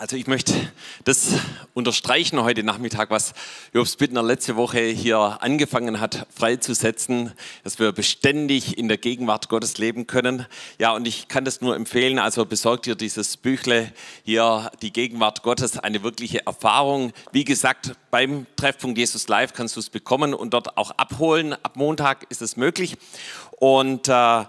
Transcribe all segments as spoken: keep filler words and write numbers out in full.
Also ich möchte das unterstreichen heute Nachmittag, was Jobst Bittner letzte Woche hier angefangen hat, freizusetzen, dass wir beständig in der Gegenwart Gottes leben können. Ja, und ich kann das nur empfehlen, also besorgt dir dieses Büchle hier, die Gegenwart Gottes, eine wirkliche Erfahrung. Wie gesagt, beim Treffpunkt Jesus Live kannst du es bekommen und dort auch abholen. Ab Montag ist es möglich. Und äh,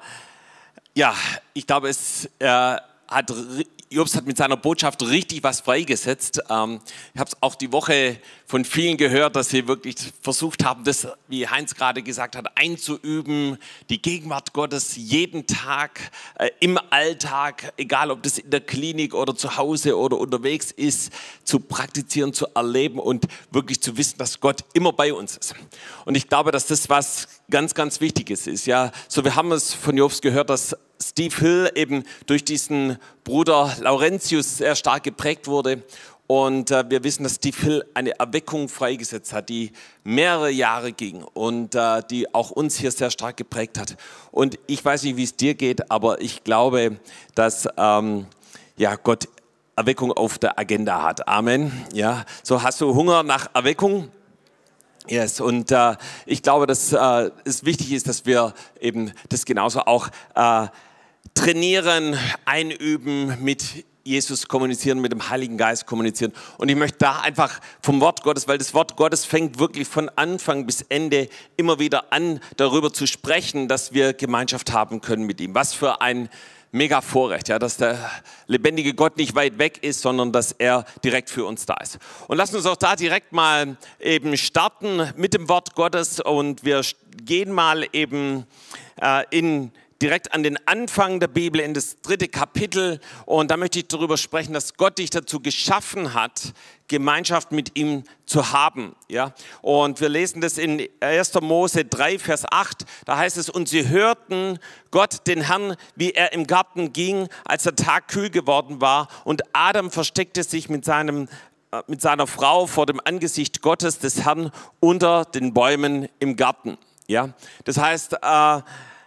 ja, ich glaube, es äh, hat... Jobst hat mit seiner Botschaft richtig was freigesetzt. Ähm, ich habe es auch die Woche von vielen gehört, dass sie wirklich versucht haben, das, wie Heinz gerade gesagt hat, einzuüben, die Gegenwart Gottes jeden Tag, äh, im Alltag, egal ob das in der Klinik oder zu Hause oder unterwegs ist, zu praktizieren, zu erleben und wirklich zu wissen, dass Gott immer bei uns ist. Und ich glaube, dass das was ganz, ganz Wichtiges ist. Ja, so wir haben es von Jobst gehört, dass Steve Hill eben durch diesen Bruder Laurentius sehr stark geprägt wurde. Und äh, wir wissen, dass Steve Hill eine Erweckung freigesetzt hat, die mehrere Jahre ging und äh, die auch uns hier sehr stark geprägt hat. Und ich weiß nicht, wie es dir geht, aber ich glaube, dass ähm, ja, Gott Erweckung auf der Agenda hat. Amen. Ja, so hast du Hunger nach Erweckung? Yes, und äh, ich glaube, dass äh, es wichtig ist, dass wir eben das genauso auch äh, trainieren, einüben, mit Jesus kommunizieren, mit dem Heiligen Geist kommunizieren. Und ich möchte da einfach vom Wort Gottes, weil das Wort Gottes fängt wirklich von Anfang bis Ende immer wieder an, darüber zu sprechen, dass wir Gemeinschaft haben können mit ihm. Was für ein mega Vorrecht, ja, dass der lebendige Gott nicht weit weg ist, sondern dass er direkt für uns da ist. Und lassen uns auch da direkt mal eben starten mit dem Wort Gottes und wir gehen mal eben äh, in direkt an den Anfang der Bibel, in das dritte Kapitel. Und da möchte ich darüber sprechen, dass Gott dich dazu geschaffen hat, Gemeinschaft mit ihm zu haben. Ja? Und wir lesen das in erster Mose drei, Vers acht. Da heißt es, und sie hörten Gott, den Herrn, wie er im Garten ging, als der Tag kühl geworden war. Und Adam versteckte sich mit seinem mit seiner Frau vor dem Angesicht Gottes des Herrn unter den Bäumen im Garten. Ja? Das heißt, äh,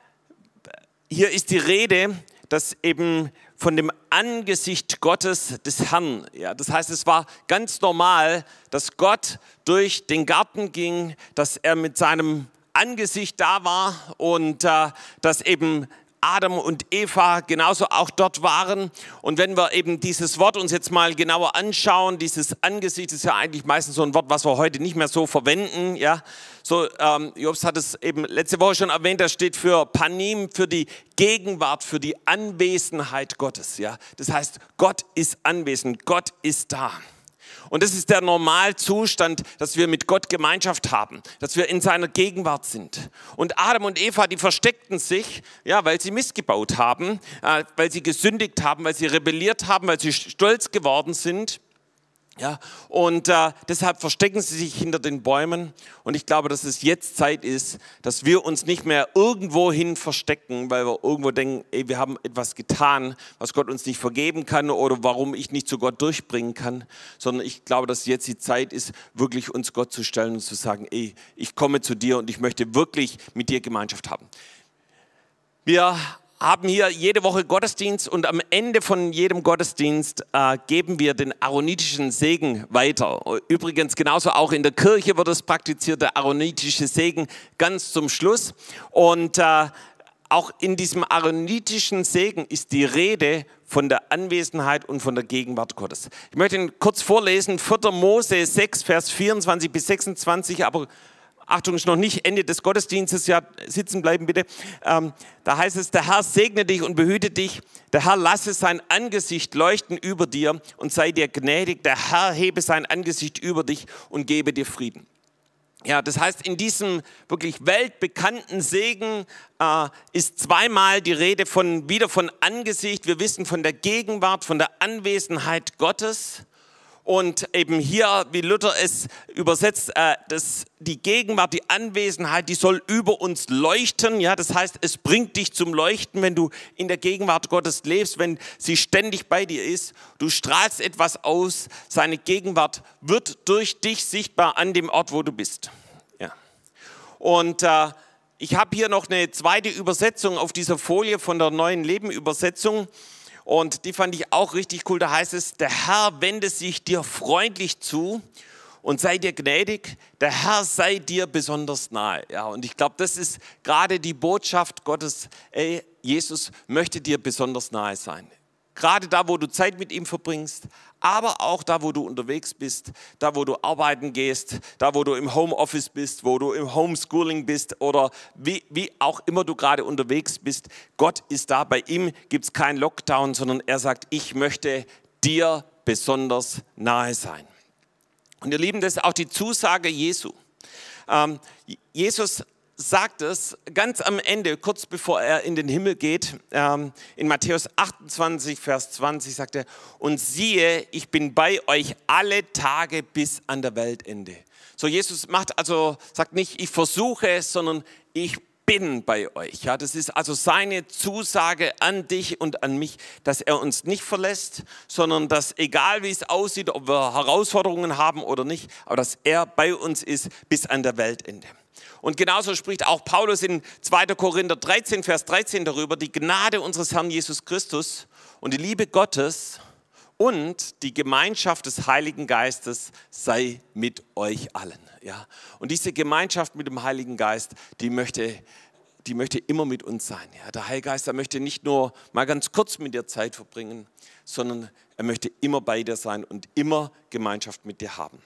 hier ist die Rede, dass eben von dem Angesicht Gottes des Herrn, ja, das heißt, es war ganz normal, dass Gott durch den Garten ging, dass er mit seinem Angesicht da war und äh, dass eben Adam und Eva genauso auch dort waren. Und wenn wir eben dieses Wort uns jetzt mal genauer anschauen, dieses Angesicht ist ja eigentlich meistens so ein Wort, was wir heute nicht mehr so verwenden. Ja, so ähm, Jobst hat es eben letzte Woche schon erwähnt, das steht für Panim, für die Gegenwart, für die Anwesenheit Gottes. Ja, das heißt, Gott ist anwesend, Gott ist da. Und das ist der Normalzustand, dass wir mit Gott Gemeinschaft haben, dass wir in seiner Gegenwart sind. Und Adam und Eva, die versteckten sich, ja, weil sie missgebaut haben, äh, weil sie gesündigt haben, weil sie rebelliert haben, weil sie stolz geworden sind. Ja, und äh, deshalb verstecken sie sich hinter den Bäumen. Und ich glaube, dass es jetzt Zeit ist, dass wir uns nicht mehr irgendwohin verstecken, weil wir irgendwo denken, ey, wir haben etwas getan, was Gott uns nicht vergeben kann oder warum ich nicht zu Gott durchbringen kann. Sondern ich glaube, dass jetzt die Zeit ist, wirklich uns Gott zu stellen und zu sagen, ey, ich komme zu dir und ich möchte wirklich mit dir Gemeinschaft haben. Wir haben hier jede Woche Gottesdienst und am Ende von jedem Gottesdienst äh, geben wir den aaronitischen Segen weiter. Übrigens genauso auch in der Kirche wird es praktiziert, der aaronitische Segen ganz zum Schluss. Und äh, auch in diesem aaronitischen Segen ist die Rede von der Anwesenheit und von der Gegenwart Gottes. Ich möchte ihn kurz vorlesen, vierter Mose sechs, Vers vierundzwanzig bis sechsundzwanzig, aber Achtung, ist noch nicht Ende des Gottesdienstes, ja, sitzen bleiben bitte. Ähm, da heißt es, der Herr segne dich und behüte dich. Der Herr lasse sein Angesicht leuchten über dir und sei dir gnädig. Der Herr hebe sein Angesicht über dich und gebe dir Frieden. Ja, das heißt, in diesem wirklich weltbekannten Segen äh, ist zweimal die Rede von, wieder von Angesicht. Wir wissen von der Gegenwart, von der Anwesenheit Gottes. Und eben hier, wie Luther es übersetzt, äh, dass die Gegenwart, die Anwesenheit, die soll über uns leuchten. Ja, das heißt, es bringt dich zum Leuchten, wenn du in der Gegenwart Gottes lebst, wenn sie ständig bei dir ist. Du strahlst etwas aus. Seine Gegenwart wird durch dich sichtbar an dem Ort, wo du bist. Ja. Und äh, ich habe hier noch eine zweite Übersetzung auf dieser Folie von der Neuen Leben Übersetzung. Und die fand ich auch richtig cool. Da heißt es, der Herr wende sich dir freundlich zu und sei dir gnädig. Der Herr sei dir besonders nahe. Ja, und ich glaube, das ist gerade die Botschaft Gottes. Ey, Jesus möchte dir besonders nahe sein. Gerade da, wo du Zeit mit ihm verbringst, aber auch da, wo du unterwegs bist, da, wo du arbeiten gehst, da, wo du im Homeoffice bist, wo du im Homeschooling bist oder wie, wie auch immer du gerade unterwegs bist. Gott ist da, bei ihm gibt es keinen Lockdown, sondern er sagt, ich möchte dir besonders nahe sein. Und ihr Lieben, das ist auch die Zusage Jesu. Ähm, Jesus sagt es ganz am Ende, kurz bevor er in den Himmel geht, ähm, in Matthäus achtundzwanzig, Vers zwanzig sagt er, und siehe, ich bin bei euch alle Tage bis an der Weltende. So, Jesus macht also, sagt nicht, ich versuche es, sondern ich bin bei euch. Ja, das ist also seine Zusage an dich und an mich, dass er uns nicht verlässt, sondern dass egal wie es aussieht, ob wir Herausforderungen haben oder nicht, aber dass er bei uns ist bis an der Weltende. Und genauso spricht auch Paulus in zweiter Korinther dreizehn, Vers dreizehn darüber, die Gnade unseres Herrn Jesus Christus und die Liebe Gottes und die Gemeinschaft des Heiligen Geistes sei mit euch allen. Ja? Und diese Gemeinschaft mit dem Heiligen Geist, die möchte, die möchte immer mit uns sein. Ja? Der Heilige Geist, der möchte nicht nur mal ganz kurz mit dir Zeit verbringen, sondern er möchte immer bei dir sein und immer Gemeinschaft mit dir haben.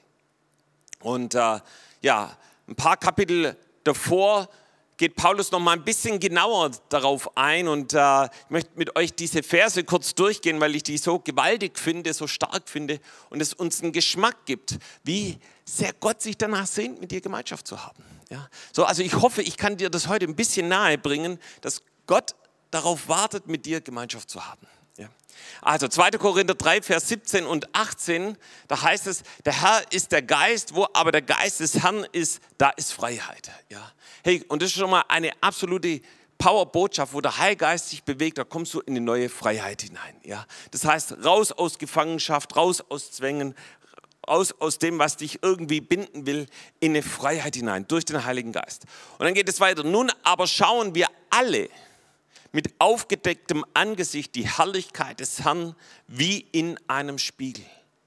Und äh, ja, ein paar Kapitel davor geht Paulus noch mal ein bisschen genauer darauf ein und äh, ich möchte mit euch diese Verse kurz durchgehen, weil ich die so gewaltig finde, so stark finde und es uns einen Geschmack gibt, wie sehr Gott sich danach sehnt, mit dir Gemeinschaft zu haben. Ja? So, also ich hoffe, ich kann dir das heute ein bisschen nahe bringen, dass Gott darauf wartet, mit dir Gemeinschaft zu haben. Ja. Also zweiter Korinther drei, Vers siebzehn und achtzehn, da heißt es, der Herr ist der Geist, wo aber der Geist des Herrn ist, da ist Freiheit. Ja. Hey, und das ist schon mal eine absolute Powerbotschaft, wo der Heilige Geist sich bewegt, da kommst du in eine neue Freiheit hinein. Ja. Das heißt, raus aus Gefangenschaft, raus aus Zwängen, raus aus dem, was dich irgendwie binden will, in eine Freiheit hinein, durch den Heiligen Geist. Und dann geht es weiter. Nun aber schauen wir alle mit aufgedecktem Angesicht die Herrlichkeit des Herrn wie in einem Spiegel.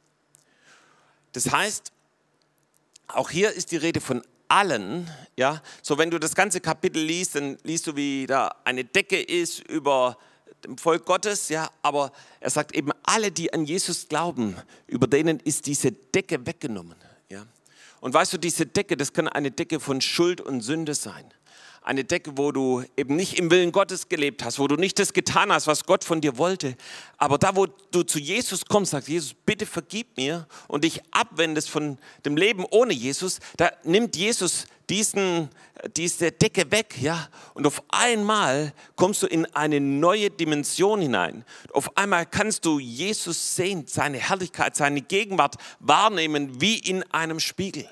Das heißt, auch hier ist die Rede von allen. Ja? So, wenn du das ganze Kapitel liest, dann liest du, wie da eine Decke ist über dem Volk Gottes. Ja? Aber er sagt eben, alle, die an Jesus glauben, über denen ist diese Decke weggenommen. Ja? Und weißt du, diese Decke, das kann eine Decke von Schuld und Sünde sein. Eine Decke, wo du eben nicht im Willen Gottes gelebt hast, wo du nicht das getan hast, was Gott von dir wollte. Aber da, wo du zu Jesus kommst, sagst Jesus, bitte vergib mir und dich abwendest von dem Leben ohne Jesus, da nimmt Jesus diesen, diese Decke weg. Ja? Und auf einmal kommst du in eine neue Dimension hinein. Auf einmal kannst du Jesus sehen, seine Herrlichkeit, seine Gegenwart wahrnehmen wie in einem Spiegel.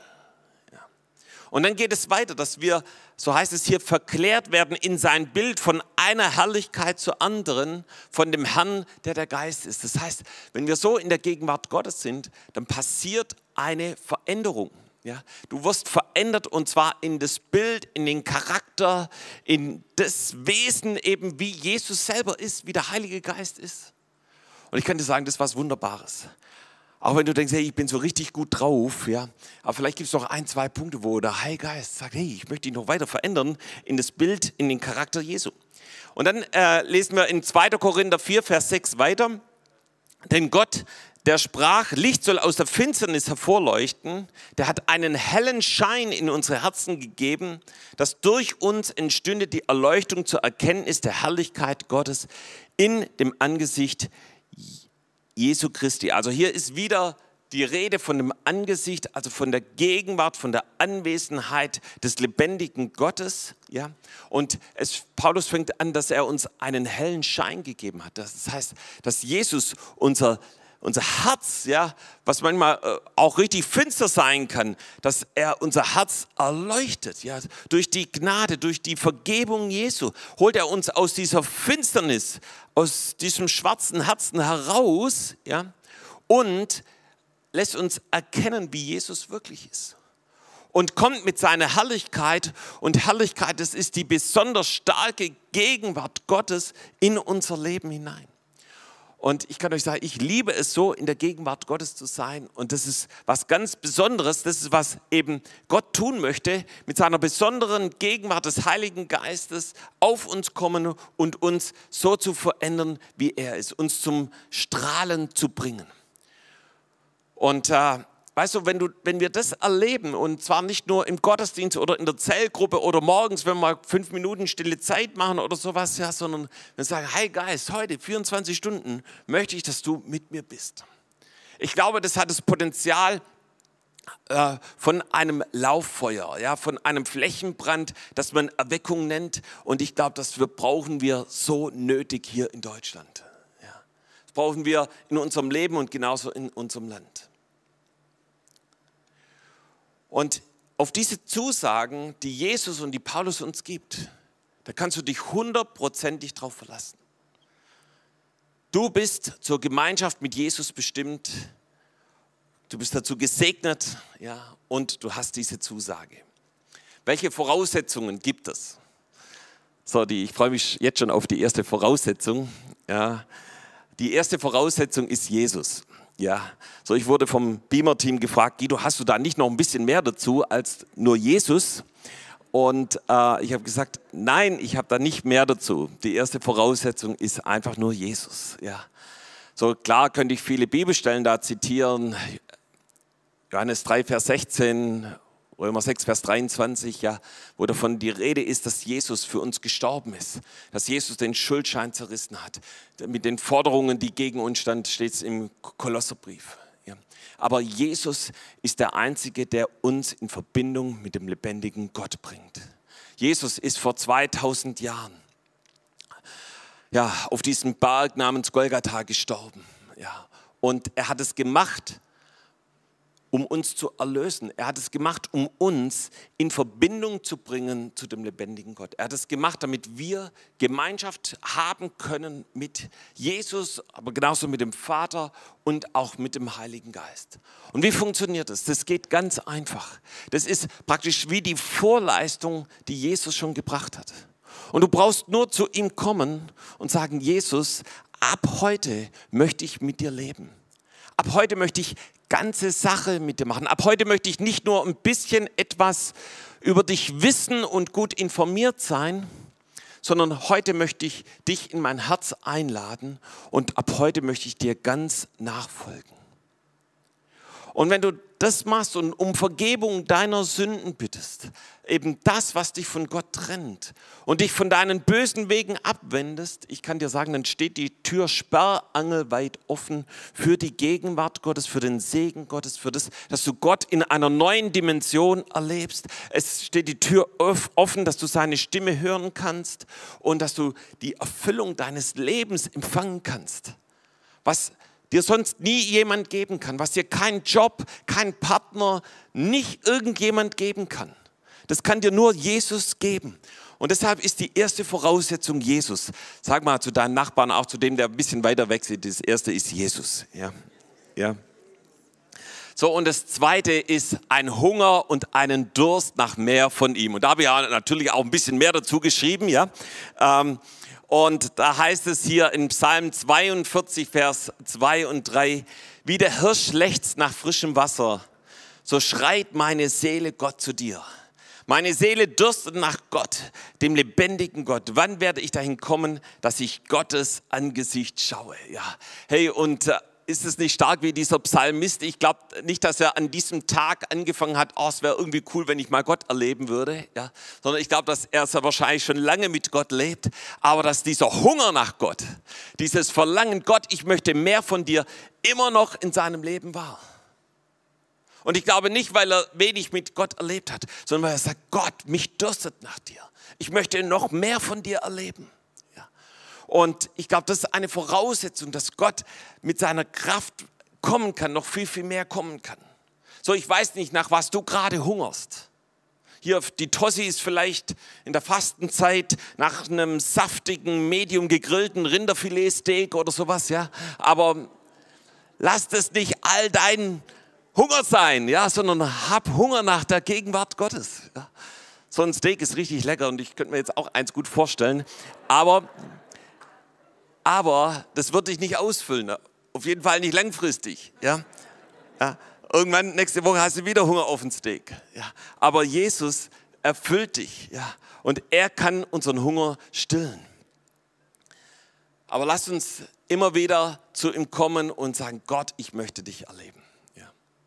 Und dann geht es weiter, dass wir, so heißt es hier, verklärt werden in sein Bild von einer Herrlichkeit zur anderen, von dem Herrn, der der Geist ist. Das heißt, wenn wir so in der Gegenwart Gottes sind, dann passiert eine Veränderung. Ja? Du wirst verändert und zwar in das Bild, in den Charakter, in das Wesen eben, wie Jesus selber ist, wie der Heilige Geist ist. Und ich kann dir sagen, das ist was Wunderbares. Auch wenn du denkst, hey, ich bin so richtig gut drauf, ja, aber vielleicht gibt es noch ein, zwei Punkte, wo der Heilige Geist sagt, hey, ich möchte dich noch weiter verändern in das Bild, in den Charakter Jesu. Und dann äh, lesen wir in zweiter Korinther vier, Vers sechs weiter, denn Gott, der sprach, Licht soll aus der Finsternis hervorleuchten, der hat einen hellen Schein in unsere Herzen gegeben, dass durch uns entstünde die Erleuchtung zur Erkenntnis der Herrlichkeit Gottes in dem Angesicht Jesu Christi. Also hier ist wieder die Rede von dem Angesicht, also von der Gegenwart, von der Anwesenheit des lebendigen Gottes. Ja? Und es, Paulus fängt an, dass er uns einen hellen Schein gegeben hat. Das heißt, dass Jesus unser, unser Herz, ja, was manchmal äh, auch richtig finster sein kann, dass er unser Herz erleuchtet. Ja? Durch die Gnade, durch die Vergebung Jesu holt er uns aus dieser Finsternis, aus diesem schwarzen Herzen heraus, ja, und lässt uns erkennen, wie Jesus wirklich ist. Und kommt mit seiner Herrlichkeit, und Herrlichkeit, das ist die besonders starke Gegenwart Gottes in unser Leben hinein. Und ich kann euch sagen, ich liebe es so, in der Gegenwart Gottes zu sein. Und das ist was ganz Besonderes. Das ist, was eben Gott tun möchte, mit seiner besonderen Gegenwart des Heiligen Geistes auf uns kommen und uns so zu verändern, wie er ist. Uns zum Strahlen zu bringen. Und äh, weißt du, wenn, du, wenn wir das erleben, und zwar nicht nur im Gottesdienst oder in der Zellgruppe oder morgens, wenn wir mal fünf Minuten stille Zeit machen oder sowas, ja, sondern wir sagen, hey Geist, heute vierundzwanzig Stunden möchte ich, dass du mit mir bist. Ich glaube, das hat das Potenzial äh, von einem Lauffeuer, ja, von einem Flächenbrand, das man Erweckung nennt. Und ich glaube, das wir brauchen wir so nötig hier in Deutschland. Ja. Das brauchen wir in unserem Leben und genauso in unserem Land. Und auf diese Zusagen, die Jesus und die Paulus uns gibt, da kannst du dich hundertprozentig drauf verlassen. Du bist zur Gemeinschaft mit Jesus bestimmt, du bist dazu gesegnet, ja, und du hast diese Zusage. Welche Voraussetzungen gibt es? So, die, ich freue mich jetzt schon auf die erste Voraussetzung. Ja. Die erste Voraussetzung ist Jesus. Ja, so ich wurde vom Beamer-Team gefragt, Guido, hast du da nicht noch ein bisschen mehr dazu als nur Jesus? Und äh, ich habe gesagt, nein, ich habe da nicht mehr dazu. Die erste Voraussetzung ist einfach nur Jesus. Ja, so klar könnte ich viele Bibelstellen da zitieren. Johannes drei, Vers sechzehn, Römer sechs, Vers dreiundzwanzig, ja, wo davon die Rede ist, dass Jesus für uns gestorben ist, dass Jesus den Schuldschein zerrissen hat. Mit den Forderungen, die gegen uns stand, steht es im Kolosserbrief. Ja. Aber Jesus ist der Einzige, der uns in Verbindung mit dem lebendigen Gott bringt. Jesus ist vor zweitausend Jahren ja, auf diesem Berg namens Golgatha gestorben. Ja. Und er hat es gemacht, um uns zu erlösen. Er hat es gemacht, um uns in Verbindung zu bringen zu dem lebendigen Gott. Er hat es gemacht, damit wir Gemeinschaft haben können mit Jesus, aber genauso mit dem Vater und auch mit dem Heiligen Geist. Und wie funktioniert das? Das geht ganz einfach. Das ist praktisch wie die Vorleistung, die Jesus schon gebracht hat. Und du brauchst nur zu ihm kommen und sagen, Jesus, ab heute möchte ich mit dir leben. Ab heute möchte ich ganze Sache mit dir machen. Ab heute möchte ich nicht nur ein bisschen etwas über dich wissen und gut informiert sein, sondern heute möchte ich dich in mein Herz einladen und ab heute möchte ich dir ganz nachfolgen. Und wenn du das machst und um Vergebung deiner Sünden bittest, eben das, was dich von Gott trennt und dich von deinen bösen Wegen abwendest, ich kann dir sagen, dann steht die Tür sperrangelweit offen für die Gegenwart Gottes, für den Segen Gottes, für das, dass du Gott in einer neuen Dimension erlebst. Es steht die Tür offen, dass du seine Stimme hören kannst und dass du die Erfüllung deines Lebens empfangen kannst. Was dir sonst nie jemand geben kann, was dir kein Job, kein Partner, nicht irgendjemand geben kann. Das kann dir nur Jesus geben. Und deshalb ist die erste Voraussetzung Jesus. Sag mal zu deinen Nachbarn, auch zu dem, der ein bisschen weiter weg sieht, das erste ist Jesus. Ja. Ja. So, und das zweite ist ein Hunger und einen Durst nach mehr von ihm. Und da habe ich ja natürlich auch ein bisschen mehr dazu geschrieben, ja. Ähm, Und da heißt es hier in Psalm zweiundvierzig, Vers zwei und drei, wie der Hirsch lechzt nach frischem Wasser, so schreit meine Seele Gott zu dir. Meine Seele dürstet nach Gott, dem lebendigen Gott. Wann werde ich dahin kommen, dass ich Gottes Angesicht schaue? Ja, hey, und äh, ist es nicht stark wie dieser Psalmist? Ich glaube nicht, dass er an diesem Tag angefangen hat, oh, es wäre irgendwie cool, wenn ich mal Gott erleben würde, ja? Sondern ich glaube, dass er sehr wahrscheinlich schon lange mit Gott lebt, aber dass dieser Hunger nach Gott, dieses Verlangen, Gott, ich möchte mehr von dir, immer noch in seinem Leben war. Und ich glaube nicht, weil er wenig mit Gott erlebt hat, sondern weil er sagt, Gott, mich dürstet nach dir. Ich möchte noch mehr von dir erleben. Und ich glaube, das ist eine Voraussetzung, dass Gott mit seiner Kraft kommen kann, noch viel, viel mehr kommen kann. So, ich weiß nicht, nach was du gerade hungerst. Hier, die Tossi ist vielleicht in der Fastenzeit nach einem saftigen, medium gegrillten Rinderfiletsteak oder sowas, ja. Aber lass das nicht all dein Hunger sein, ja, sondern hab Hunger nach der Gegenwart Gottes. Ja. So ein Steak ist richtig lecker und ich könnte mir jetzt auch eins gut vorstellen. Aber aber das wird dich nicht ausfüllen, auf jeden Fall nicht langfristig. Ja? Ja. Irgendwann, nächste Woche hast du wieder Hunger auf ein Steak. Ja. Aber Jesus erfüllt dich, ja? Und er kann unseren Hunger stillen. Aber lasst uns immer wieder zu ihm kommen und sagen, Gott, ich möchte dich erleben. Ja.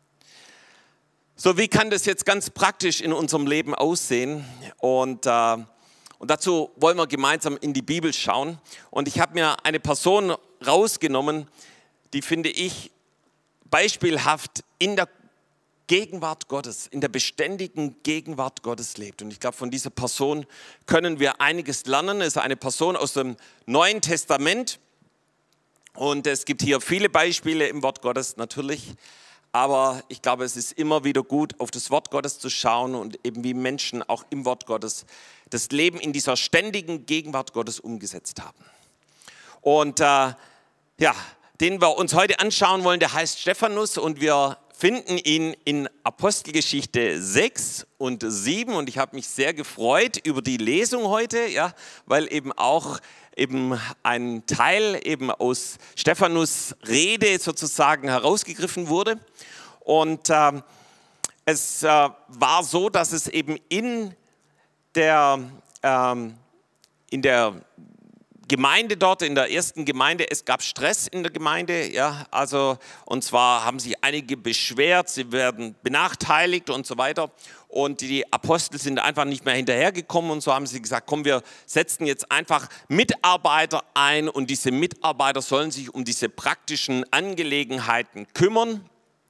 So, wie kann das jetzt ganz praktisch in unserem Leben aussehen? Und, äh, und dazu wollen wir gemeinsam in die Bibel schauen. Und ich habe mir eine Person rausgenommen, die finde ich beispielhaft in der Gegenwart Gottes, in der beständigen Gegenwart Gottes lebt. Und ich glaube, von dieser Person können wir einiges lernen. Es ist eine Person aus dem Neuen Testament. Und es gibt hier viele Beispiele im Wort Gottes natürlich. Aber ich glaube, es ist immer wieder gut, auf das Wort Gottes zu schauen und eben wie Menschen auch im Wort Gottes das Leben in dieser ständigen Gegenwart Gottes umgesetzt haben. Und äh, ja, den wir uns heute anschauen wollen, der heißt Stephanus und wir finden ihn in Apostelgeschichte sechs und sieben und ich habe mich sehr gefreut über die Lesung heute, ja, weil eben auch eben ein Teil eben aus Stephanus Rede sozusagen herausgegriffen wurde und äh, es äh, war so, dass es eben in der, ähm, in der Gemeinde dort, in der ersten Gemeinde, es gab Stress in der Gemeinde, ja, also und zwar haben sich einige beschwert, sie werden benachteiligt und so weiter und die Apostel sind einfach nicht mehr hinterhergekommen und so haben sie gesagt, komm, wir setzen jetzt einfach Mitarbeiter ein und diese Mitarbeiter sollen sich um diese praktischen Angelegenheiten kümmern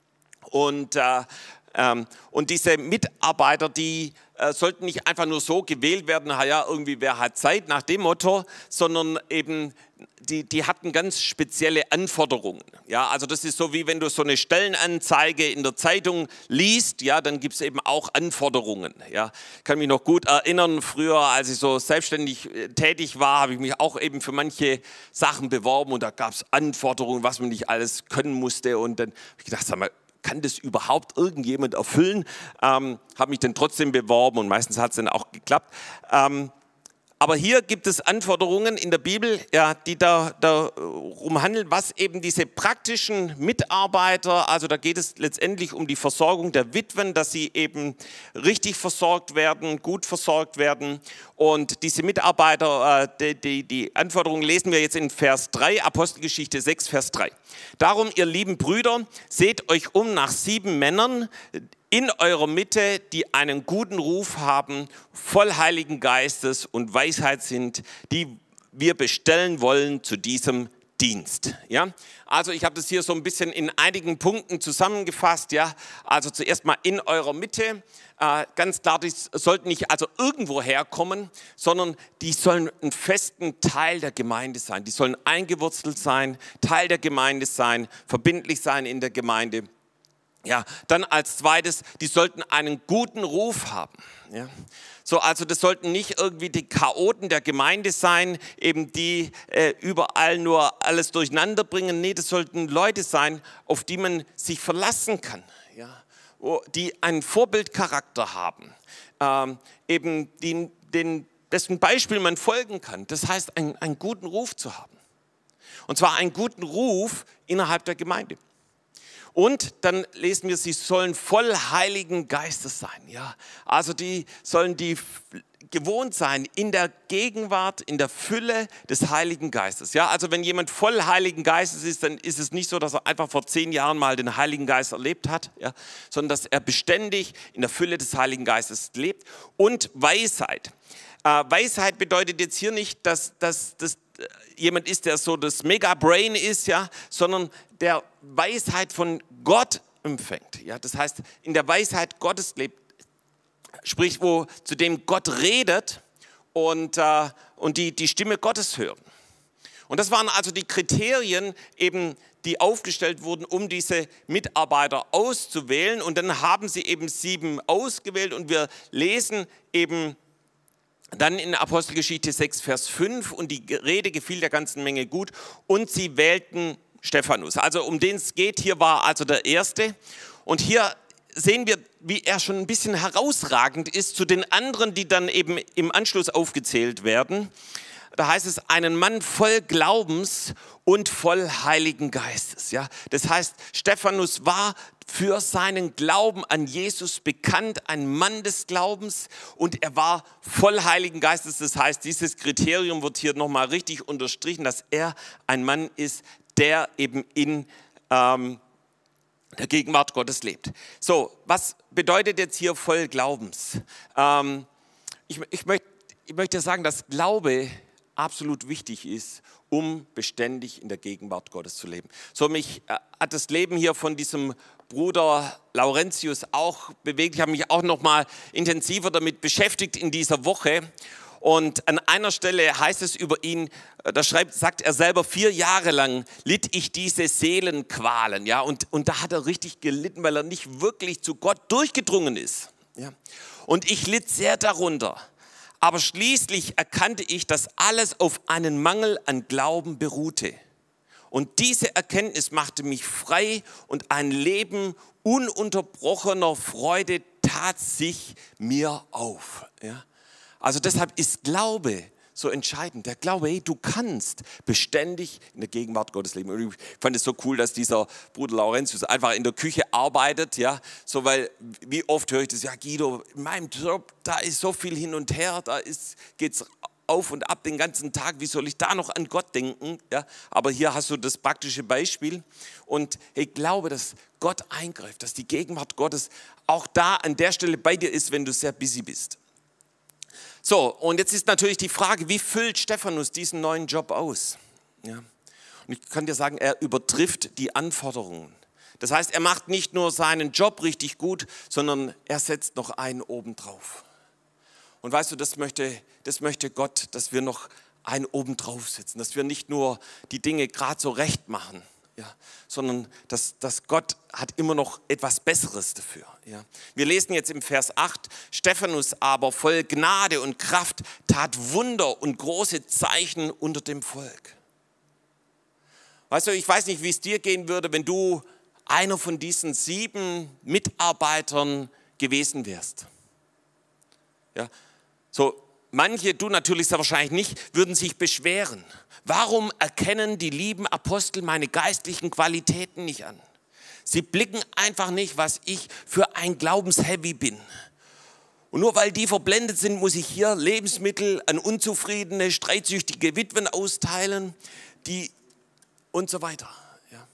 und äh, ähm, und diese Mitarbeiter, die äh, sollten nicht einfach nur so gewählt werden, ja, irgendwie wer hat Zeit nach dem Motto, sondern eben die, die hatten ganz spezielle Anforderungen. Ja, also das ist so wie wenn du so eine Stellenanzeige in der Zeitung liest, ja, dann gibt es eben auch Anforderungen. Ja. Ich kann mich noch gut erinnern, früher, als ich so selbstständig tätig war, habe ich mich auch eben für manche Sachen beworben und da gab es Anforderungen, was man nicht alles können musste und dann habe ich gedacht, sag mal, kann das überhaupt irgendjemand erfüllen? Ähm, habe mich dann trotzdem beworben und meistens hat es dann auch geklappt. Ähm, aber hier gibt es Anforderungen in der Bibel, ja, die da, darum handeln, was eben diese praktischen Mitarbeiter, also da geht es letztendlich um die Versorgung der Witwen, dass sie eben richtig versorgt werden, gut versorgt werden. Und diese Mitarbeiter, äh, die, die, die Anforderungen lesen wir jetzt in Vers drei, Apostelgeschichte sechs, Vers drei. Darum, ihr lieben Brüder, seht euch um nach sieben Männern in eurer Mitte, die einen guten Ruf haben, voll Heiligen Geistes und Weisheit sind, die wir bestellen wollen zu diesem Dienst. Ja? Also ich habe das hier so ein bisschen in einigen Punkten zusammengefasst. Ja? Also zuerst mal in eurer Mitte. Äh, ganz klar, die sollten nicht also irgendwo herkommen, sondern die sollen einen festen Teil der Gemeinde sein. Die sollen eingewurzelt sein, Teil der Gemeinde sein, verbindlich sein in der Gemeinde. Ja, dann als zweites, die sollten einen guten Ruf haben. Ja. So, also das sollten nicht irgendwie die Chaoten der Gemeinde sein, eben die äh, überall nur alles durcheinander bringen. Nee, das sollten Leute sein, auf die man sich verlassen kann, ja, die einen Vorbildcharakter haben, ähm, eben die, den, dessen Beispiel man folgen kann. Das heißt, einen, einen guten Ruf zu haben. Und zwar einen guten Ruf innerhalb der Gemeinde. Und dann lesen wir, sie sollen voll Heiligen Geistes sein. Ja? Also die sollen die gewohnt sein in der Gegenwart, in der Fülle des Heiligen Geistes. Ja? Also wenn jemand voll Heiligen Geistes ist, dann ist es nicht so, dass er einfach vor zehn Jahren mal den Heiligen Geist erlebt hat, ja? Sondern dass er beständig in der Fülle des Heiligen Geistes lebt. Und Weisheit. Äh, Weisheit bedeutet jetzt hier nicht, dass das jemand ist, der so das Mega-Brain ist, ja, sondern der Weisheit von Gott empfängt. Ja, das heißt, in der Weisheit Gottes lebt, sprich, wo zu dem Gott redet und, äh, und die, die Stimme Gottes hören. Und das waren also die Kriterien, eben, die aufgestellt wurden, um diese Mitarbeiter auszuwählen. Und dann haben sie eben sieben ausgewählt und wir lesen eben dann in Apostelgeschichte sechs, Vers fünf, und die Rede gefiel der ganzen Menge gut und sie wählten Stephanus. Also um den es geht, hier war also der Erste. Und hier sehen wir, wie er schon ein bisschen herausragend ist zu den anderen, die dann eben im Anschluss aufgezählt werden. da heißt es, einen Mann voll Glaubens und voll Heiligen Geistes. Ja? Das heißt, Stephanus war für seinen Glauben an Jesus bekannt, ein Mann des Glaubens, und er war voll Heiligen Geistes. Das heißt, dieses Kriterium wird hier nochmal richtig unterstrichen, dass er ein Mann ist, der eben in ähm, der Gegenwart Gottes lebt. So, was bedeutet jetzt hier voll Glaubens? Ähm, ich, ich, möchte, ich möchte sagen, dass Glaube absolut wichtig ist, um beständig in der Gegenwart Gottes zu leben. So, mich äh, hat das Leben hier von diesem Bruder Laurentius auch bewegt. Ich habe mich auch noch mal intensiver damit beschäftigt in dieser Woche. Und an einer Stelle heißt es über ihn, da schreibt, sagt er selber, vier Jahre lang litt ich diese Seelenqualen. Ja? Und, und da hat er richtig gelitten, weil er nicht wirklich zu Gott durchgedrungen ist. Ja? Und ich litt sehr darunter. Aber schließlich erkannte ich, dass alles auf einen Mangel an Glauben beruhte. Und diese Erkenntnis machte mich frei und ein Leben ununterbrochener Freude tat sich mir auf. Ja? Also deshalb ist Glaube so entscheidend. Der Glaube, hey, du kannst beständig in der Gegenwart Gottes leben. Und ich fand es so cool, dass dieser Bruder Laurentius einfach in der Küche arbeitet. Ja? So, weil wie oft höre ich das, ja Guido, in meinem Job, da ist so viel hin und her, da geht es auf und ab den ganzen Tag, wie soll ich da noch an Gott denken? Ja? Aber hier hast du das praktische Beispiel. Und ich glaube, dass Gott eingreift, dass die Gegenwart Gottes auch da an der Stelle bei dir ist, wenn du sehr busy bist. So, und jetzt ist natürlich die Frage, wie füllt Stephanus diesen neuen Job aus? Ja. Und ich kann dir sagen, er übertrifft die Anforderungen. Das heißt, er macht nicht nur seinen Job richtig gut, sondern er setzt noch einen obendrauf. Und weißt du, das möchte, das möchte Gott, dass wir noch einen obendrauf setzen, dass wir nicht nur die Dinge gerade so recht machen, ja, sondern dass, dass Gott hat immer noch etwas Besseres dafür. Ja. Wir lesen jetzt im Vers acht, Stephanus aber voll Gnade und Kraft tat Wunder und große Zeichen unter dem Volk. Weißt du, ich weiß nicht, wie es dir gehen würde, wenn du einer von diesen sieben Mitarbeitern gewesen wärst. Ja, so manche, du natürlich sehr wahrscheinlich nicht, würden sich beschweren. Warum erkennen die lieben Apostel meine geistlichen Qualitäten nicht an? Sie blicken einfach nicht, was ich für ein Glaubensheavy bin. Und nur weil die verblendet sind, muss ich hier Lebensmittel an unzufriedene, streitsüchtige Witwen austeilen, die und so weiter. Ja.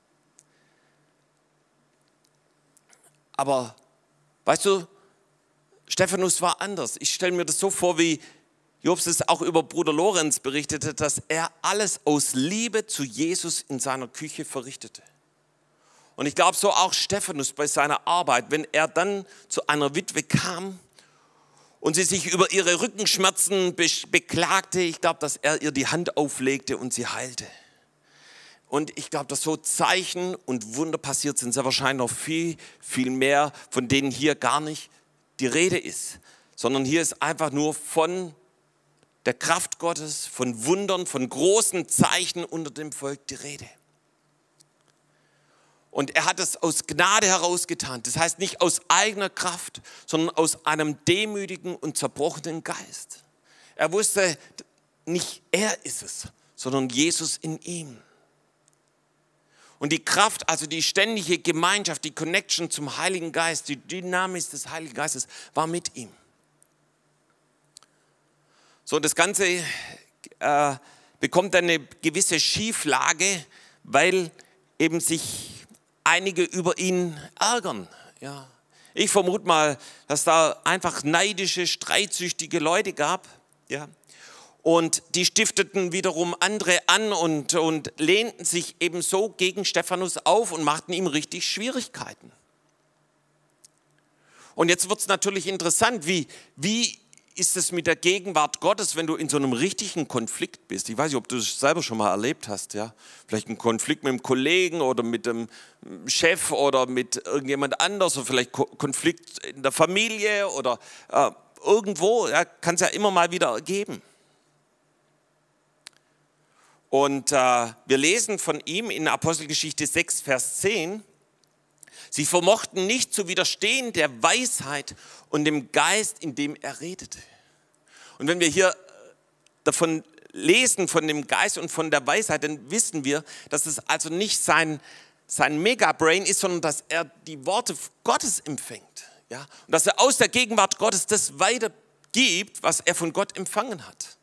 Aber weißt du, Stephanus war anders. Ich stelle mir das so vor, wie Jobs es auch über Bruder Lorenz berichtete, dass er alles aus Liebe zu Jesus in seiner Küche verrichtete. Und ich glaube, so auch Stephanus bei seiner Arbeit, wenn er dann zu einer Witwe kam und sie sich über ihre Rückenschmerzen beklagte, ich glaube, dass er ihr die Hand auflegte und sie heilte. Und ich glaube, dass so Zeichen und Wunder passiert sind, sehr wahrscheinlich noch viel, viel mehr, von denen hier gar nicht die Rede ist, sondern hier ist einfach nur von der Kraft Gottes, von Wundern, von großen Zeichen unter dem Volk die Rede. Und er hat es aus Gnade heraus getan. Das heißt nicht aus eigener Kraft, sondern aus einem demütigen und zerbrochenen Geist. Er wusste, nicht er ist es, sondern Jesus in ihm. Und die Kraft, also die ständige Gemeinschaft, die Connection zum Heiligen Geist, die Dynamis des Heiligen Geistes war mit ihm. So, das Ganze äh, bekommt eine gewisse Schieflage, weil eben sich einige über ihn ärgern. Ja. Ich vermute mal, dass da einfach neidische, streitsüchtige Leute gab. Ja. Und die stifteten wiederum andere an und, und lehnten sich eben so gegen Stephanus auf und machten ihm richtig Schwierigkeiten. Und jetzt wird es natürlich interessant, wie, wie ist es mit der Gegenwart Gottes, wenn du in so einem richtigen Konflikt bist? Ich weiß nicht, ob du das selber schon mal erlebt hast. Ja? Vielleicht einen Konflikt mit einem Kollegen oder mit dem Chef oder mit irgendjemand anders oder vielleicht Konflikt in der Familie oder äh, irgendwo. Ja, kann es ja immer mal wieder geben. Und äh, wir lesen von ihm in Apostelgeschichte sechs, Vers zehn, sie vermochten nicht zu widerstehen der Weisheit und dem Geist, in dem er redete. Und wenn wir hier davon lesen von dem Geist und von der Weisheit, dann wissen wir, dass es also nicht sein, sein Megabrain ist, sondern dass er die Worte Gottes empfängt. Ja? Und dass er aus der Gegenwart Gottes das weitergibt, was er von Gott empfangen hat.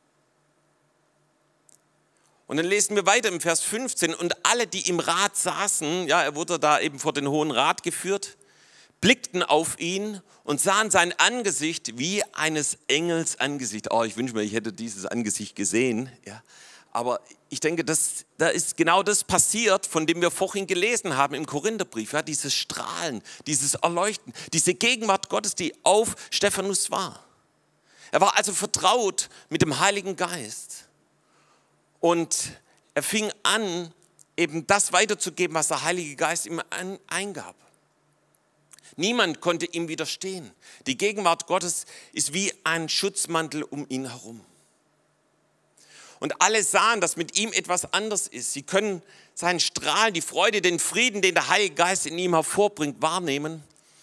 Und dann lesen wir weiter im Vers fünfzehn. Und alle, die im Rat saßen, ja, er wurde da eben vor den Hohen Rat geführt, blickten auf ihn und sahen sein Angesicht wie eines Engels Angesicht. Oh, ich wünsche mir, ich hätte dieses Angesicht gesehen. Ja. Aber ich denke, das, da ist genau das passiert, von dem wir vorhin gelesen haben im Korintherbrief. Ja, dieses Strahlen, dieses Erleuchten, diese Gegenwart Gottes, die auf Stephanus war. Er war also vertraut mit dem Heiligen Geist. Und er fing an, eben das weiterzugeben, was der Heilige Geist ihm eingab. Niemand konnte ihm widerstehen. Die Gegenwart Gottes ist wie ein Schutzmantel um ihn herum. Und alle sahen, dass mit ihm etwas anders ist. Sie können seinen Strahlen, die Freude, den Frieden, den der Heilige Geist in ihm hervorbringt, wahrnehmen.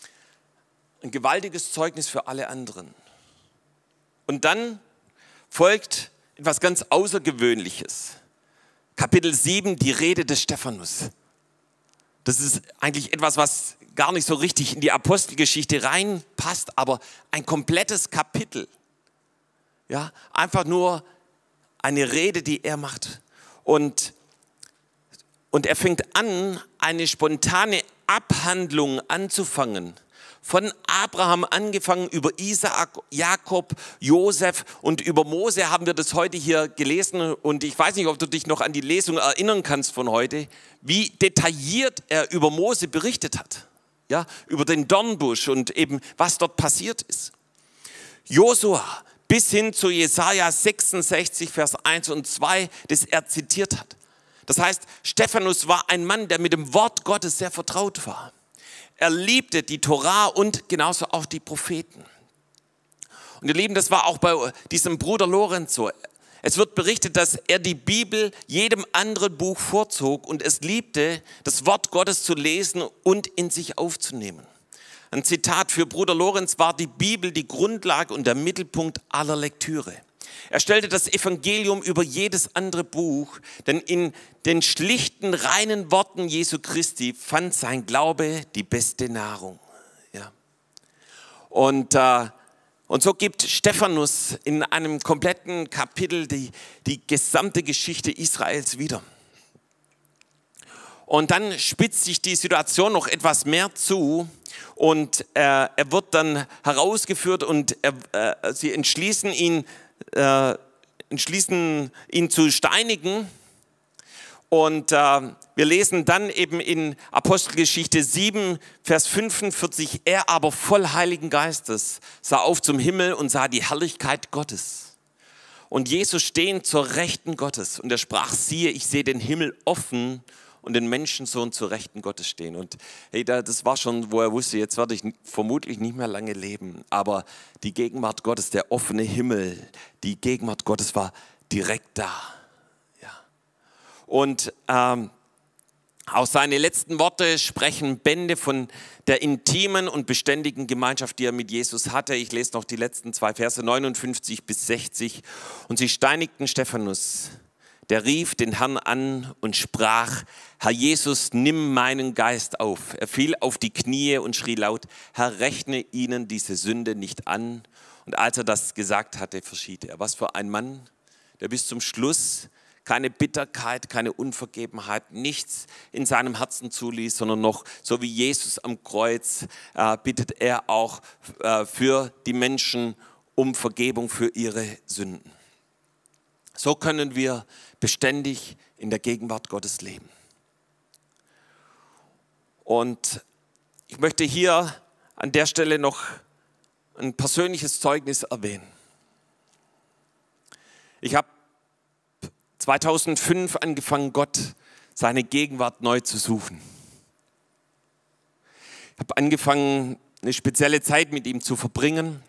Ein gewaltiges Zeugnis für alle anderen. Und dann folgt etwas ganz Außergewöhnliches. Kapitel sieben, die Rede des Stephanus. Das ist eigentlich etwas, was gar nicht so richtig in die Apostelgeschichte reinpasst, aber ein komplettes Kapitel. Ja, einfach nur eine Rede, die er macht. Und, und er fängt an, eine spontane Abhandlung anzufangen. Von Abraham angefangen, über Isaak, Jakob, Josef und über Mose haben wir das heute hier gelesen. Und ich weiß nicht, ob du dich noch an die Lesung erinnern kannst von heute, wie detailliert er über Mose berichtet hat. Ja, über den Dornbusch und eben, was dort passiert ist. Josua bis hin zu Jesaja sechsundsechzig, Vers eins und zwei, das er zitiert hat. Das heißt, Stephanus war ein Mann, der mit dem Wort Gottes sehr vertraut war. Er liebte die Torah und genauso auch die Propheten. Und ihr Lieben, das war auch bei diesem Bruder Lorenz so. Es wird berichtet, dass er die Bibel jedem anderen Buch vorzog und es liebte, das Wort Gottes zu lesen und in sich aufzunehmen. Ein Zitat für Bruder Lorenz: war die Bibel die Grundlage und der Mittelpunkt aller Lektüre. Er stellte das Evangelium über jedes andere Buch, denn in den schlichten, reinen Worten Jesu Christi fand sein Glaube die beste Nahrung. Ja. Und, äh, und so gibt Stephanus in einem kompletten Kapitel die, die gesamte Geschichte Israels wieder. Und dann spitzt sich die Situation noch etwas mehr zu und äh, er wird dann herausgeführt und er, äh, sie entschließen ihn, Äh, entschließen, ihn zu steinigen. Und äh, wir lesen dann eben in Apostelgeschichte sieben, Vers fünfundvierzig, er aber voll Heiligen Geistes sah auf zum Himmel und sah die Herrlichkeit Gottes. Und Jesus stehend zur Rechten Gottes. Und er sprach, siehe, ich sehe den Himmel offen und den Menschensohn zur Rechten Gottes stehen. Und hey, das war schon, wo er wusste, jetzt werde ich vermutlich nicht mehr lange leben. Aber die Gegenwart Gottes, der offene Himmel, die Gegenwart Gottes war direkt da. Ja. Und ähm, auch seine letzten Worte sprechen Bände von der intimen und beständigen Gemeinschaft, die er mit Jesus hatte. Ich lese noch die letzten zwei Verse, neunundfünfzig bis sechzig. Und sie steinigten Stephanus. Der rief den Herrn an und sprach, Herr Jesus, nimm meinen Geist auf. Er fiel auf die Knie und schrie laut, Herr, rechne ihnen diese Sünde nicht an. Und als er das gesagt hatte, verschied er. Was für ein Mann, der bis zum Schluss keine Bitterkeit, keine Unvergebenheit, nichts in seinem Herzen zuließ, sondern noch, so wie Jesus am Kreuz, äh, bittet er auch äh, für die Menschen um Vergebung für ihre Sünden. So können wir beständig in der Gegenwart Gottes leben. Und ich möchte hier an der Stelle noch ein persönliches Zeugnis erwähnen. Ich habe zweitausendfünf angefangen, Gott seine Gegenwart neu zu suchen. Ich habe angefangen, eine spezielle Zeit mit ihm zu verbringen.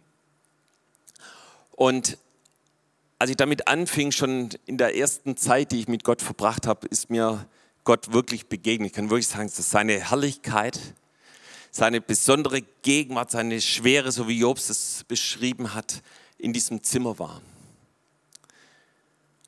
Und als ich damit anfing, schon in der ersten Zeit, die ich mit Gott verbracht habe, ist mir Gott wirklich begegnet. Ich kann wirklich sagen, dass seine Herrlichkeit, seine besondere Gegenwart, seine Schwere, so wie Jobs es beschrieben hat, in diesem Zimmer war.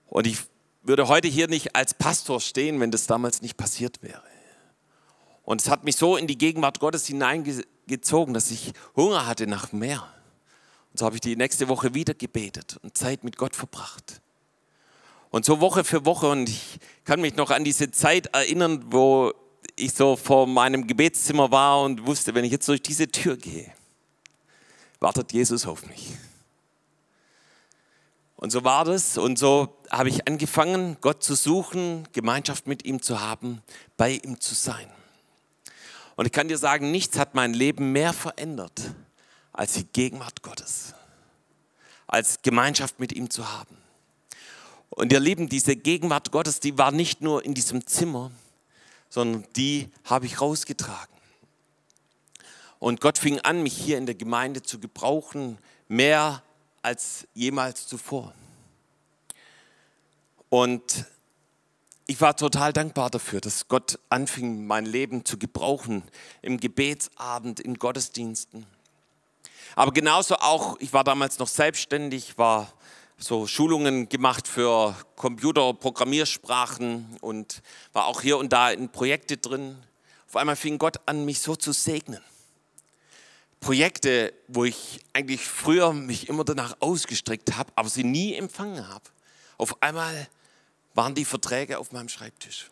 Und ich würde heute hier nicht als Pastor stehen, wenn das damals nicht passiert wäre. Und es hat mich so in die Gegenwart Gottes hineingezogen, dass ich Hunger hatte nach mehr. Und so habe ich die nächste Woche wieder gebetet und Zeit mit Gott verbracht. Und so Woche für Woche, und ich kann mich noch an diese Zeit erinnern, wo ich so vor meinem Gebetszimmer war und wusste, wenn ich jetzt durch diese Tür gehe, wartet Jesus auf mich. Und so war das, und so habe ich angefangen, Gott zu suchen, Gemeinschaft mit ihm zu haben, bei ihm zu sein. Und ich kann dir sagen, nichts hat mein Leben mehr verändert, als die Gegenwart Gottes, als Gemeinschaft mit ihm zu haben. Und ihr Lieben, diese Gegenwart Gottes, die war nicht nur in diesem Zimmer, sondern die habe ich rausgetragen. Und Gott fing an, mich hier in der Gemeinde zu gebrauchen, mehr als jemals zuvor. Und ich war total dankbar dafür, dass Gott anfing, mein Leben zu gebrauchen, im Gebetsabend, in Gottesdiensten. Aber genauso auch, ich war damals noch selbstständig, war so Schulungen gemacht für Computer-Programmiersprachen und war auch hier und da in Projekte drin. Auf einmal fing Gott an, mich so zu segnen. Projekte, wo ich eigentlich früher mich immer danach ausgestreckt habe, aber sie nie empfangen habe. Auf einmal waren die Verträge auf meinem Schreibtisch.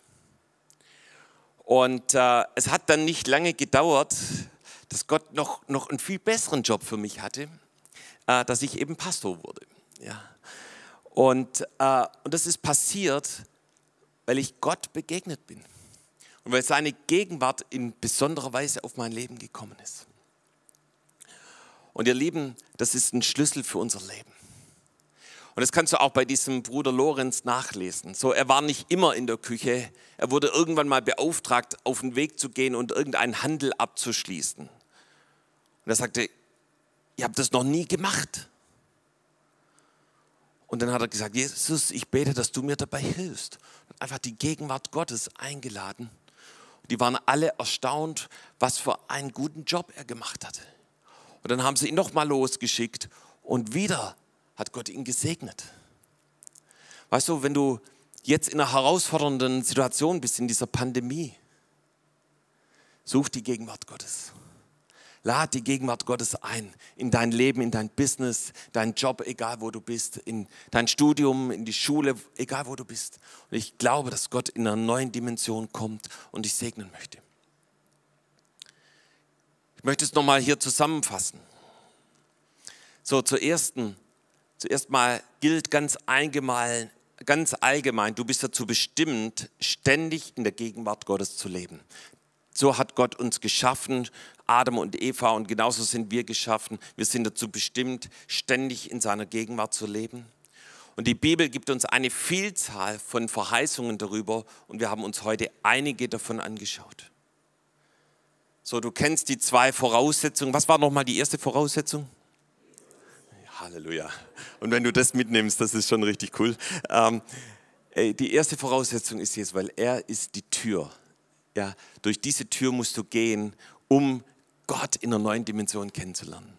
Und äh, es hat dann nicht lange gedauert, dass Gott noch, noch einen viel besseren Job für mich hatte, äh, dass ich eben Pastor wurde. Ja. Und, äh, und das ist passiert, weil ich Gott begegnet bin und weil seine Gegenwart in besonderer Weise auf mein Leben gekommen ist. Und ihr Lieben, das ist ein Schlüssel für unser Leben. Und das kannst du auch bei diesem Bruder Lorenz nachlesen. So, er war nicht immer in der Küche, er wurde irgendwann mal beauftragt, auf den Weg zu gehen und irgendeinen Handel abzuschließen. Und er sagte, ihr habt das noch nie gemacht. Und dann hat er gesagt, Jesus, ich bete, dass du mir dabei hilfst. Und einfach die Gegenwart Gottes eingeladen. Und die waren alle erstaunt, was für einen guten Job er gemacht hatte. Und dann haben sie ihn nochmal losgeschickt und wieder hat Gott ihn gesegnet. Weißt du, wenn du jetzt in einer herausfordernden Situation bist, in dieser Pandemie, such die Gegenwart Gottes. Lad die Gegenwart Gottes ein in dein Leben, in dein Business, deinen Job, egal wo du bist, in dein Studium, in die Schule, egal wo du bist. Und ich glaube, dass Gott in einer neuen Dimension kommt und dich segnen möchte. Ich möchte es nochmal hier zusammenfassen. So, zuerst, zuerst mal gilt ganz allgemein, ganz allgemein, du bist dazu bestimmt, ständig in der Gegenwart Gottes zu leben. So hat Gott uns geschaffen, Adam und Eva, und genauso sind wir geschaffen. Wir sind dazu bestimmt, ständig in seiner Gegenwart zu leben. Und die Bibel gibt uns eine Vielzahl von Verheißungen darüber und wir haben uns heute einige davon angeschaut. So, du kennst die zwei Voraussetzungen. Was war nochmal die erste Voraussetzung? Halleluja. Und wenn du das mitnimmst, das ist schon richtig cool. Ähm, die erste Voraussetzung ist jetzt, weil er ist die Tür. Ja, durch diese Tür musst du gehen, um Gott in einer neuen Dimension kennenzulernen.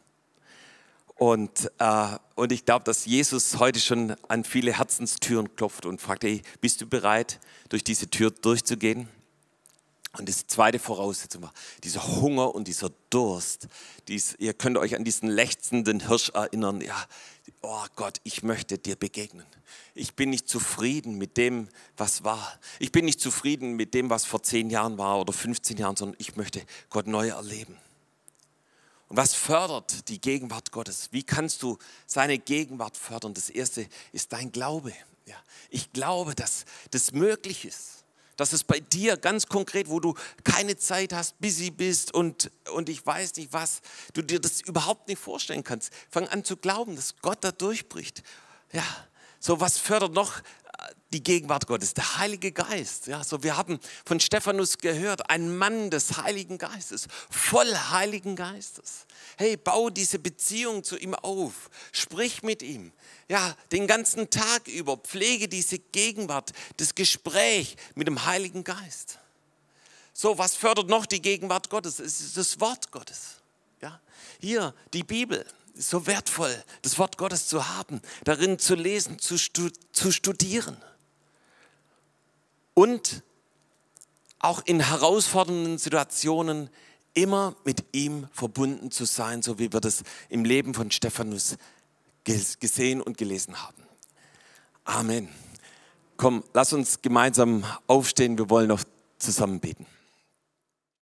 Und, äh, und ich glaube, dass Jesus heute schon an viele Herzenstüren klopft und fragt, hey, bist du bereit, durch diese Tür durchzugehen? Und die zweite Voraussetzung war dieser Hunger und dieser Durst. Dies, ihr könnt euch an diesen lechzenden Hirsch erinnern. Ja, oh Gott, ich möchte dir begegnen. Ich bin nicht zufrieden mit dem, was war. Ich bin nicht zufrieden mit dem, was vor zehn Jahren war oder fünfzehn Jahren, sondern ich möchte Gott neu erleben. Und was fördert die Gegenwart Gottes? Wie kannst du seine Gegenwart fördern? Das erste ist dein Glaube. Ja, ich glaube, dass das möglich ist. Dass es bei dir ganz konkret, wo du keine Zeit hast, busy bist und, und ich weiß nicht was, du dir das überhaupt nicht vorstellen kannst. Fang an zu glauben, dass Gott da durchbricht. Ja, so was fördert noch die Gegenwart Gottes? Der Heilige Geist. Ja, so wir haben von Stephanus gehört, ein Mann des Heiligen Geistes, voll Heiligen Geistes. Hey, bau diese Beziehung zu ihm auf, sprich mit ihm. Ja, den ganzen Tag über pflege diese Gegenwart, das Gespräch mit dem Heiligen Geist. So, was fördert noch die Gegenwart Gottes? Es ist das Wort Gottes. Ja, hier die Bibel. so wertvoll, das Wort Gottes zu haben, darin zu lesen, zu, stu zu studieren. Und auch in herausfordernden Situationen immer mit ihm verbunden zu sein, so wie wir das im Leben von Stephanus gesehen und gelesen haben. Amen. Komm, lass uns gemeinsam aufstehen, wir wollen noch zusammen beten.